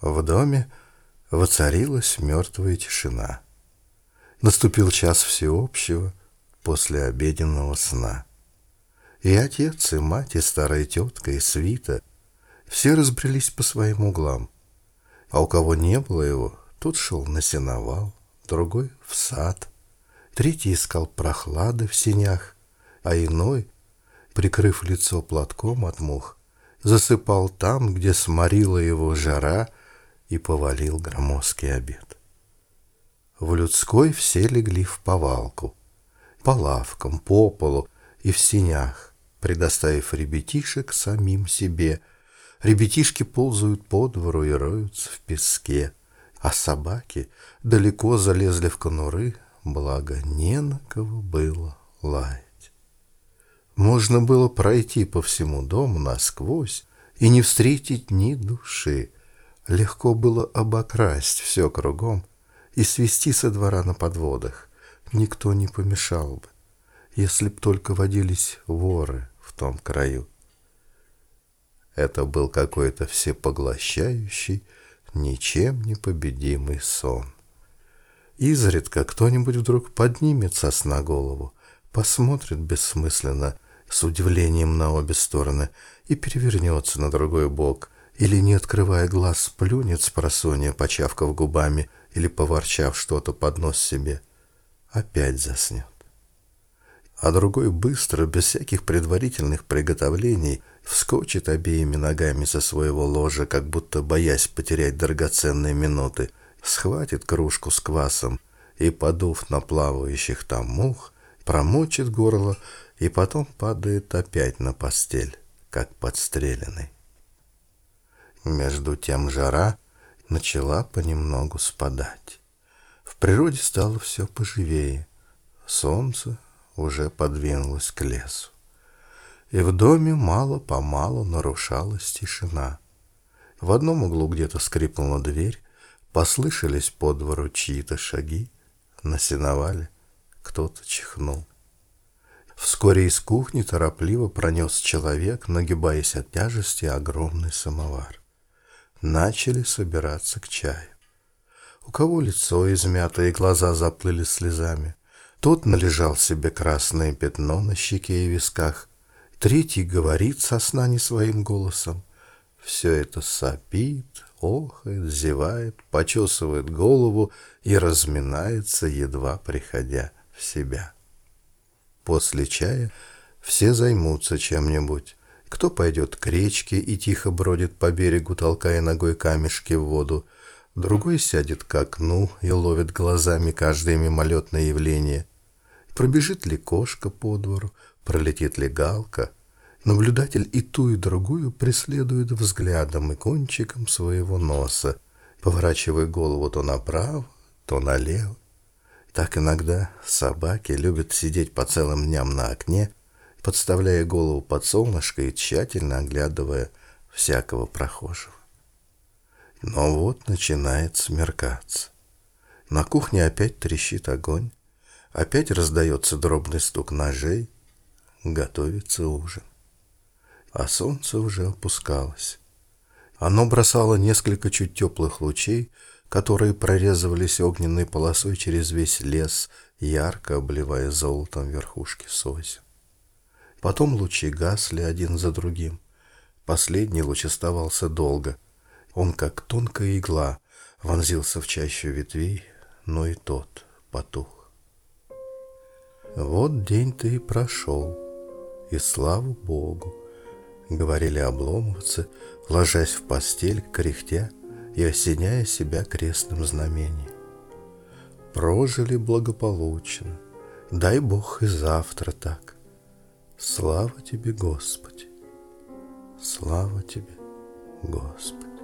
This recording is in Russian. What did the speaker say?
В доме воцарилась мертвая тишина. Наступил час всеобщего послеобеденного сна. И отец, и мать, и старая тетка, и свита все разбрелись по своим углам. А у кого не было его, тот шел на сеновал, другой — в сад, третий искал прохлады в сенях, а иной, прикрыв лицо платком от мух, засыпал там, где сморила его жара, и повалил громоздкий обед. В людской все легли в повалку, по лавкам, по полу и в сенях, предоставив ребятишек самим себе. Ребятишки ползают по двору и роются в песке, а собаки далеко залезли в конуры, благо не на кого было лаять. Можно было пройти по всему дому насквозь и не встретить ни души. Легко было обокрасть все кругом и свести со двора на подводах. Никто не помешал бы, если б только водились воры в том краю. Это был какой-то всепоглощающий, ничем не победимый сон. Изредка кто-нибудь вдруг поднимет со сна голову, посмотрит бессмысленно, с удивлением на обе стороны, и перевернется на другой бок, или, не открывая глаз, плюнет спросонья, почавкав губами или поворчав что-то под нос себе, опять заснет. А другой быстро, без всяких предварительных приготовлений, вскочит обеими ногами со своего ложа, как будто боясь потерять драгоценные минуты, схватит кружку с квасом и, подув на плавающих там мух, промочит горло и потом падает опять на постель, как подстреленный. Между тем жара начала понемногу спадать. В природе стало все поживее. Солнце уже подвинулось к лесу. И в доме мало-помалу нарушалась тишина. В одном углу где-то скрипнула дверь, послышались по двору чьи-то шаги, на сеновале кто-то чихнул. Вскоре из кухни торопливо пронес человек, нагибаясь от тяжести, огромный самовар. Начали собираться к чаю. У кого лицо измято и глаза заплыли слезами, тот належал себе красное пятно на щеке и висках, третий говорит со сна не своим голосом. Все это сопит, охает, зевает, почесывает голову и разминается, едва приходя в себя. После чая все займутся чем-нибудь. Кто пойдет к речке и тихо бродит по берегу, толкая ногой камешки в воду, другой сядет к окну и ловит глазами каждое мимолетное явление. Пробежит ли кошка по двору, пролетит ли галка. Наблюдатель и ту, и другую преследует взглядом и кончиком своего носа, поворачивая голову то направо, то налево. Так иногда собаки любят сидеть по целым дням на окне, подставляя голову под солнышко и тщательно оглядывая всякого прохожего. Но вот начинает смеркаться. На кухне опять трещит огонь, опять раздается дробный стук ножей, готовится ужин. А солнце уже опускалось. Оно бросало несколько чуть теплых лучей, которые прорезывались огненной полосой через весь лес, ярко обливая золотом верхушки сосен. Потом лучи гасли один за другим. Последний луч оставался долго. Он, как тонкая игла, вонзился в чащу ветвей, но и тот потух. «Вот день-то и прошел, и слава Богу», — говорили обломовцы, ложась в постель, кряхтя и осеняя себя крестным знамением. «Прожили благополучно, дай Бог и завтра так. Слава тебе, Господи! Слава тебе, Господи!»